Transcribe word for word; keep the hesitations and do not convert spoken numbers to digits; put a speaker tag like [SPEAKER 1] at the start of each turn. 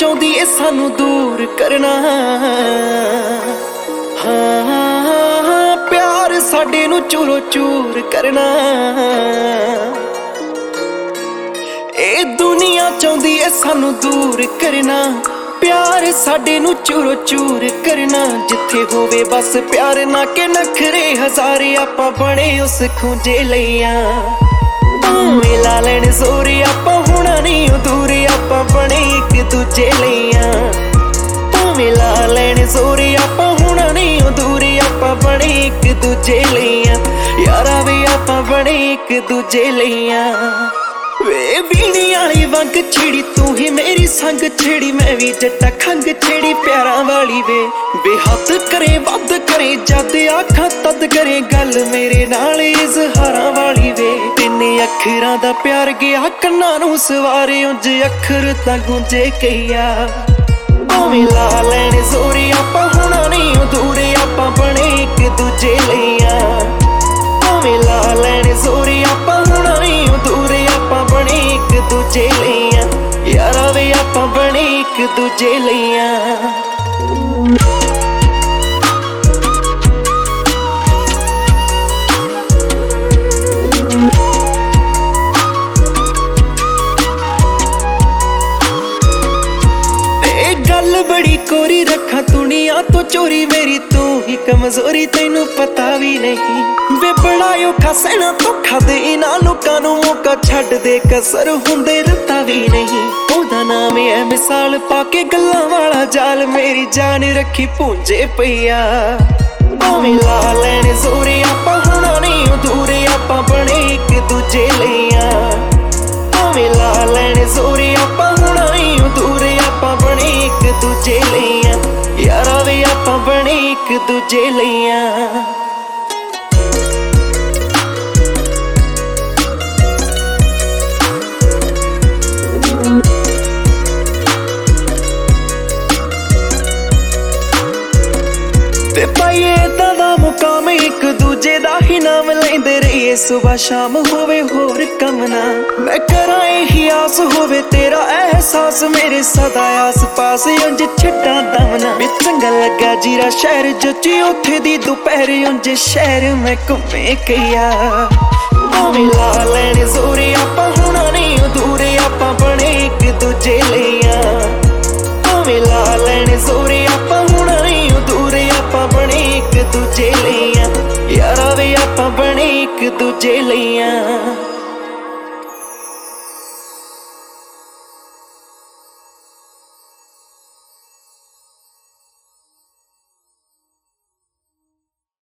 [SPEAKER 1] ਚਾਹੁੰਦੀ ਏ ਸਾਨੂੰ ਦੂਰ ਕਰਨਾ। ਹਾਂ ਪਿਆਰ ਸਾਡੇ ਨੂੰ ਚੂਰੋ ਚੂਰ ਕਰਨਾ। ਇਹ ਦੁਨੀਆ ਚਾਹੁੰਦੀ ਏ ਸਾਨੂੰ ਦੂਰ ਕਰਨਾ। ਪਿਆਰ ਸਾਡੇ ਨੂੰ ਚੂਰੋ ਚੂਰ ਕਰਨਾ। ਜਿੱਥੇ ਹੋਵੇ ਬਸ ਪਿਆਰ ਨਾ ਕਿ ਨਖਰੇ ਹਜ਼ਾਰੇ, ਆਪਾਂ ਬਣੇ ਉਸ ਖੂੰਜੇ ਲਈਆਂ। ਭਾਵੇਂ ਲਾ ਲੈਣ ਜ਼ੋਰ ਆਪਾਂ ਹੋਣਾ ਨਹੀਂ ਦੂਰ, ਆਪਾਂ ਬਣੇ ਇੱਕ ਦੂਜੇ ਲਈਆਂ। ਭਾਵੇਂ ਲਾ ਲੈਣ ਜ਼ੋਰ ਆਪਾਂ ਹੋਣਾ ਨਹੀਂ ਦੂਰ, ਆਪਾਂ ਬਣੇ ਇੱਕ ਦੂਜੇ ਲਈਆਂ। ਯਾਰਾ ਵੇ ਆਪਾਂ ਬਣੇ ਇੱਕ ਦੂਜੇ ਲਈਆਂ। ਵੇ ਵੀਣੀ ਵਾਲੀ ਵੰਗ ਛਿੜੀ ਤੂੰ ਹੀ ਮੇਰੀ ਸੰਗ ਛਿੜੀ, ਮੈਂ ਵੀ ਜੱਟਾ ਖੰਗ ਛਿੜੀ ਪਿਆਰਾਂ ਵਾਲੀ ਵੇ। ਵੇ ਹੱਥ ਕਰੇ ਵੱਧ ਕਰੇ ਜਦ ਆਖਾਂ ਤਦ ਕਰੇ ਗੱਲ ਮੇਰੇ ਨਾਲ ਇਜ਼ਹਾਰਾਂ ਵਾਲੀ ਵੇ। ਤਿੰਨ ਅੱਖਰਾਂ ਦਾ ਪਿਆਰ ਗਿਆ ਕੰਨਾਂ ਨੂੰ ਸਵਾਰੇ, ਉਂਝ ਅੱਖਰ ਤਾਂ ਗੂੰਜੇ ਕਈਆ। ਭਾਵੇਂ ਲਾ ਲੈਣ ਜ਼ੋਰ ਆਪਾਂ ਹੋਣਾ ਨਹੀਂ ਦੂਰ, ਆਪਾਂ ਬਣੇ ਇੱਕ ਦੂਜੇ ਲਈਆਂ। ਭਾਵੇਂ ਲਾ ਲੈਣ ਜ਼ੋਰ ਆਪਾਂ ਹੋਣਾ ਨਹੀਂ ਦੂਰ, ਆਪਾਂ ਬਣੇ ਇੱਕ ਦੂਜੇ ਲਈਆਂ। ਯਾਰਾ ਵੇ ਆਪਾਂ ਬਣੇ ਇੱਕ ਦੂਜੇ ਲਈਆਂ। ਗੱਲ ਬੜੀ ਕੋਰੀ ਰੱਖਾਂ ਦੁਨੀਆ ਤੋਂ ਚੋਰੀ, ਮੇਰੀ ਤੂੰ ਹੀ ਕਮਜ਼ੋਰੀ ਤੈਨੂੰ ਪਤਾ ਵੀ ਨਹੀਂ। ਵੇ ਬੜਾ ਔਖਾ ਸਹਿਣਾ ਧੋਖਾ ਦੇ ਨਾ ਲੋਕਾਂ ਨੂੰ, ਮੌਕਾ ਛੱਡ ਦੇ ਕਸਰ ਹੁੰਦੇ ਰਤਾ ਵੀ ਨਹੀਂ। ਉਹਦਾ ਨਾਮ ਹੈ ਮਿਸਾਲ ਪਾ ਕੇ ਗੱਲਾਂ ਵਾਲਾ ਜਾਲ, ਮੇਰੀ ਜਾਨ ਰੱਖੀ ਭੁੰਜੇ ਪਈਆ। ਭਾਵੇਂ ਲਾ ਲੈਣ ਜ਼ੋਰ ਆਪਾਂ ਹੋਣਾ ਨਹੀਂ ਦੂਰ, ਆਪਾਂ ਬਣੇ ਇੱਕ ਦੂਜੇ ਲਈਆਂ। ਭਾਵੇਂ ਲਾ ਲੈਣ ਜ਼ੋਰ ਆਪਾਂ ਹੋਣਾ ਨਹੀਂ ਦੂਰ, ਆਪਾਂ ਬਣੇ ਇੱਕ ਦੂਜੇ ਲਈਆਂ। ਯਾਰਾ ਵੇ ਆਪਾਂ ਬਣੇ ਇੱਕ ਦੂਜੇ ਲਈਆਂ। ਤੇ ਪਾਈਏ ਏਦਾਂ ਦਾ ਮੁਕਾਮ ਇੱਕ ਦੂਜੇ ਦਾ ਹੀ ਨਾਮ ਲੈਂਦੇ ਰਹੀਏ। ਸੁਬਹ ਸ਼ਾਮ ਹੋਵੇ ਹੋਰ ਕੰਮ ਨਾ, ਮੈਂ ਕਰਾਂ ਇਹੀ ਆਸ ਹੋਵੇ ਤੇਰਾ ਅਹਿਸਾਸ ਮੇਰੇ ਸਦਾ ਆਸ ਪਾਸ। ਉਂਝ ਛੱਡਾਂ ਦਮ ਨਾ ਵੀ ਚੰਗਾ ਲੱਗਾ ਜੀਰਾ ਸ਼ਹਿਰ ਜੱਜੀ ਉੱਥੇ ਦੀ ਦੁਪਹਿਰ, ਉਂਝ ਸ਼ਹਿਰ ਮੈਂ ਘੁੰਮੇ ਕਈਆ। ਭਾਵੇਂ ਲਾ ਲੈਣ ਜ਼ੋਰ ਆਪਾਂ ਹੋਣਾ ਨਹੀਂ ਦੂਰ, ਆਪਾਂ ਬਣੇ ਇੱਕ ਦੂਜੇ ਲਈਆਂ। ਭਾਵੇਂ ਲਾ ਲੈਣ ਜ਼ੋਰ ਆਪਾਂ ਹੋਣਾ ਨਹੀਂ ਦੂਰ, ਆਪਾਂ ਬਣੇ ਇੱਕ ਦੂਜੇ ਲਈਆਂ। ਯਾਰਾ ਵੇ ਆਪਾਂ ਬਣੇ ਇੱਕ ਦੂਜੇ ਲਈਆਂ।